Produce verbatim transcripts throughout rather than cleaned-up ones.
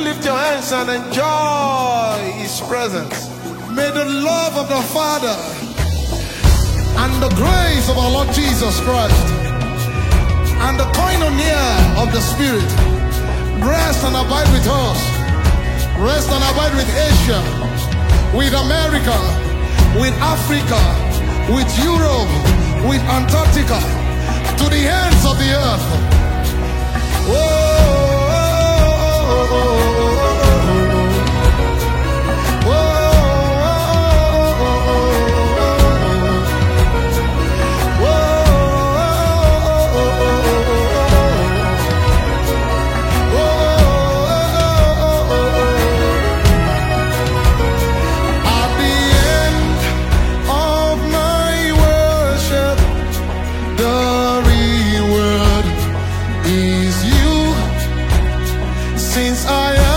lift your hands and enjoy His presence? May the love of the Father and the grace of our Lord Jesus Christ and the koinonia of the Spirit rest and abide with us. Rest and abide with Asia, with America, with Africa, with Europe, with Antarctica, to the ends of the earth. Whoa. Since I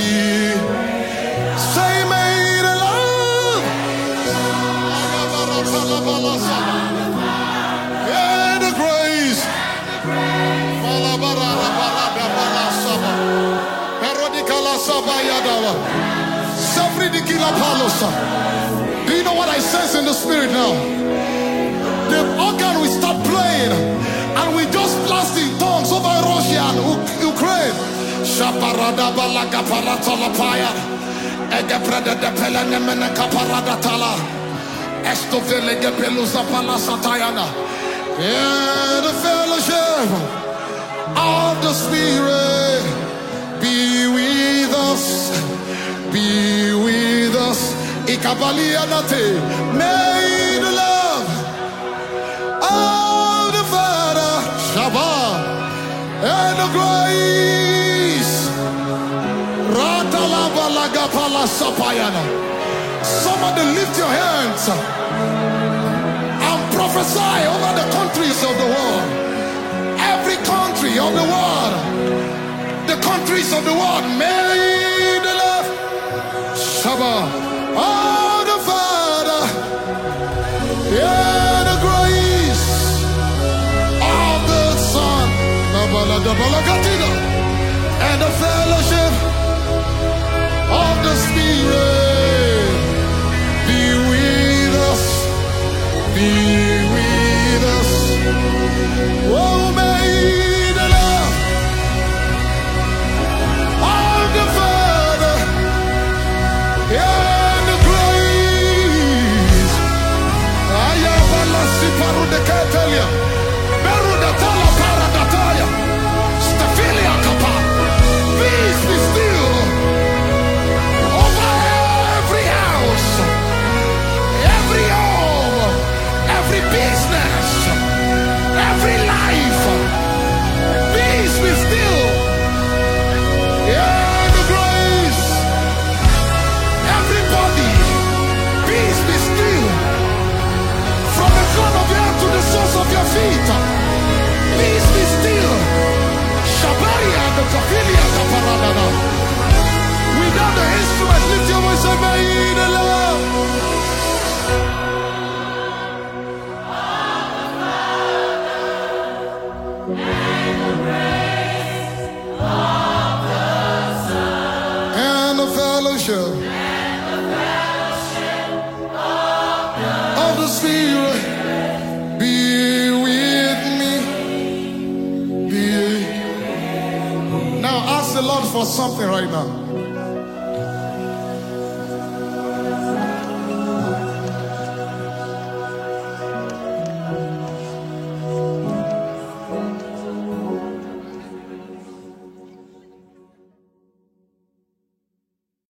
Say, may the love and the grace do you know what I sense in the spirit now? The organ will start playing and we just blast in tongues over Russia and Ukraine. Shaparada balaga paratala paya. Egepreda de pelenemene kaparada tala. Estovele gepeluza palasatayana. In the fellowship of the Spirit, be with us, be with us. Ikabalianate, may the love of the Father, Shabbat, and the grace, Ratalabalagapala Sapayana. Somebody lift your hands and prophesy over the countries of the world. Every country of the world, the countries of the world, may the love, Shabbat, oh, the Father, yeah, the grace of the Son, and the fellowship of the Spirit be with us, be with us. Oh, may the love of the Father, yeah, peace be still over every house, every home, every business, every life. Peace be still. Yeah, the grace. Everybody, peace be still. From the crown of your head to the soles of your feet, peace be still. Shabaria the Kafilia Kaparadana. Without the instrument, lift your voice and may the love and the fellowship of the Spirit be with me. Be. Now ask the Lord for something right now.